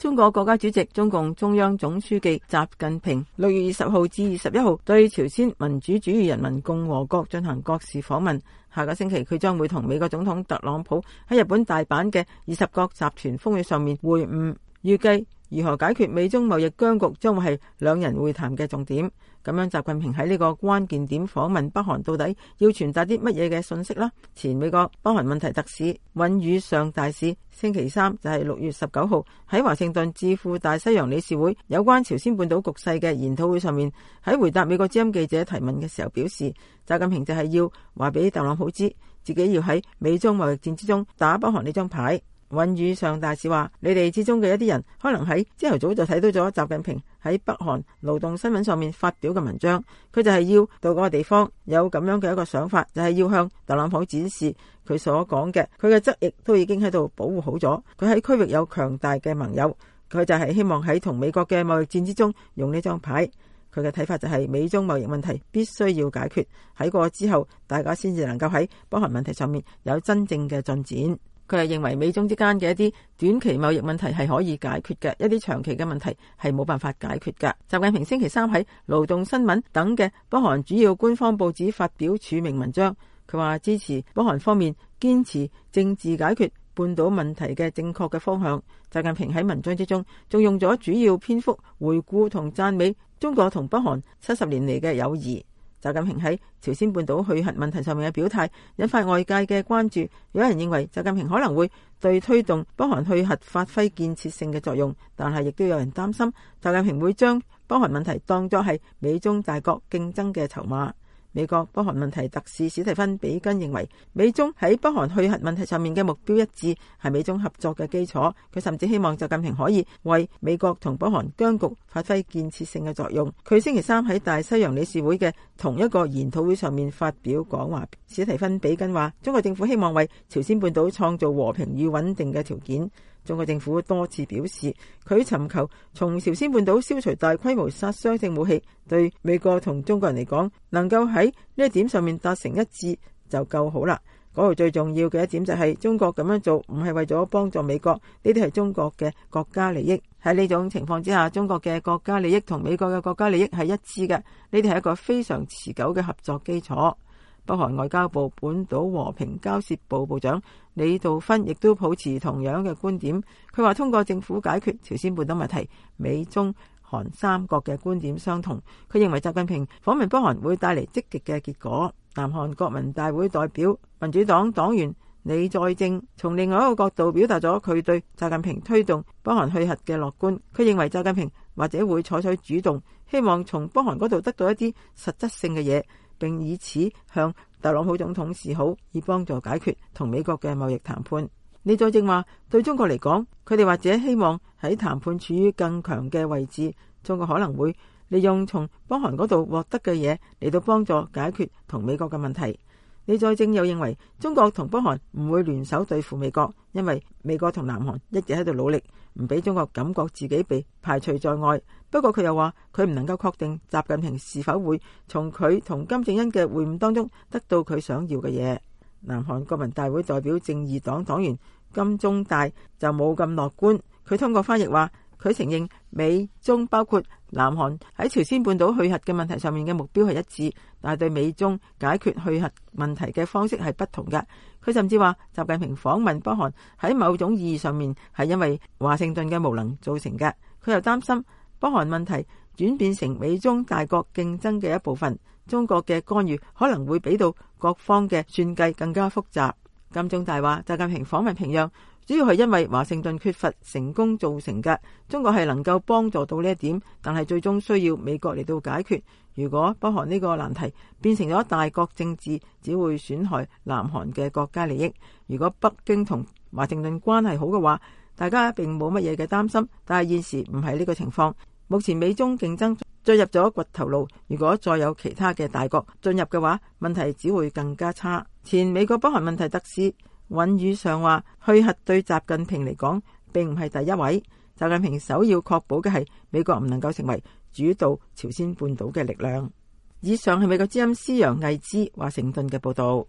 中國國家主席、中共中央總書記習近平6月20號至21號對朝鮮民主主義人民共和國進行國事訪問。下個星期佢將會同美國總統特朗普喺日本大阪嘅20國集團峰會上面會晤，預計如何解決美中貿易僵局將會係兩人會談嘅重點。咁樣習近平喺呢個關鍵點訪問北韓，到底要傳達啲乜嘢嘅信息呢？前美國北韓問題特使尹宇尚大使星期三就係6月19號喺華盛頓智庫大西洋理事會有關朝鮮半島局勢嘅研討會上面，喺回答美國之音記者提問嘅時候表示，習近平就係要話俾特朗普知，自己要喺美中貿易戰之中打北韓呢張牌。尹宇尚大使話，你哋之中嘅一啲人可能喺朝頭早就睇到咗習近平喺北韓勞動新聞上面發表嘅文章，佢就係要到嗰個地方有咁樣嘅一個想法，就係要向特朗普展示佢所講嘅，佢嘅側翼都已經喺度保護好咗，佢喺區域有強大嘅盟友，佢就係希望喺同美國嘅貿易戰之中用呢張牌。佢嘅睇法就係美中貿易問題必須要解決，喺個之後大家先至能夠喺北韓問題上面有真正嘅進展。佢係認為美中之間嘅一啲短期貿易問題係可以解決嘅，一啲長期嘅問題係冇辦法解決㗎。習近平星期三喺勞動新聞等嘅北韓主要官方報紙發表署名文章，佢話支持北韓方面堅持政治解決半島問題嘅正確嘅方向。習近平喺文章之中仲用咗主要篇幅回顧同讚美中國同北韓70年嚟嘅友誼。習近平喺朝鮮半島去核問題上面嘅表態引發外界嘅關注，有人認為習近平可能會對推動北韓去核發揮建設性嘅作用，但係亦都有人擔心習近平會將北韓問題當作係美中大國競爭嘅籌碼。美國北韓問題特使史蒂芬比根認為，美中喺北韓去核問題上面嘅目標一致，係美中合作嘅基礎。佢甚至希望習近平可以為美國同北韓僵局發揮建設性嘅作用。佢星期三喺大西洋理事會嘅同一個研討會上面發表講話，史蒂芬比根話，中國政府希望為朝鮮半島創造和平與穩定嘅條件。中國政府多次表示，佢尋求從朝鮮半島消除大規模殺傷性武器，對美國同中國人嚟講，能夠喺呢一點上面達成一致就夠好啦。嗰度最重要嘅一點就係中國咁樣做唔係為咗幫助美國，呢啲係中國嘅國家利益。喺呢種情況之下，中國嘅國家利益同美國嘅國家利益係一致嘅，呢啲係一個非常持久嘅合作基礎。北韓外交部本島和平交涉部部長李道芬亦都抱持同樣嘅觀點。佢話通過政府解決朝鮮半島問題，美中韓三國嘅觀點相同。佢認為習近平訪問北韓會帶嚟積極嘅結果。南韓國民大會代表民主黨黨員李在正從另外一個角度表達咗佢對習近平推動北韓去核嘅樂觀。佢認為習近平或者會採取主動，希望從北韓嗰度得到一啲實質性嘅嘢，並以此向特朗普總統示好，以幫助解決同美國嘅貿易談判。李在正話，對中國嚟講，佢哋或者希望喺談判處於更強嘅位置，中國可能會利用從北韓嗰度獲得嘅嘢嚟到幫助解決同美國嘅問題。李在正又認為，中國同北韓唔會聯手對付美國，因為美國同南韓一直喺度努力，唔俾中國感覺自己被排除在外。不過佢又話，佢唔能夠確定習近平是否會從佢同金正恩嘅會晤當中得到佢想要嘅嘢。南韓國民大會代表正義黨黨員金宗大就冇咁樂觀，佢通過翻譯話，佢承認美中包括南韓喺朝鮮半島去核嘅問題上面嘅目標係一致，但係對美中解決去核問題嘅方式係不同嘅。佢甚至話，習近平訪問北韓喺某種意義上面係因為華盛頓嘅無能造成嘅。佢又擔心北韓問題轉變成美中大國競爭嘅一部分，中國嘅干預可能會俾到各方嘅算計更加複雜。金宗大話，習近平訪問平壤主要係因為華盛頓缺乏成功造成嘅，中國係能夠幫助到呢一點，但係最終需要美國嚟到解決。如果北韓呢個難題變成咗大國政治，只會損害南韓嘅國家利益。如果北京同華盛頓關係好嘅話，大家並冇乜嘢嘅擔心，但係現時唔係呢個情況。目前美中競爭進入咗掘頭路，如果再有其他嘅大國進入嘅話，問題只會更加差。前美國北韓問題特使尹宇尚話，去核對習近平嚟講並唔係第一位，習近平首要確保嘅係美國唔能夠成為主導朝鮮半島嘅力量。以上係美國之音施陽毅之華盛頓嘅報道。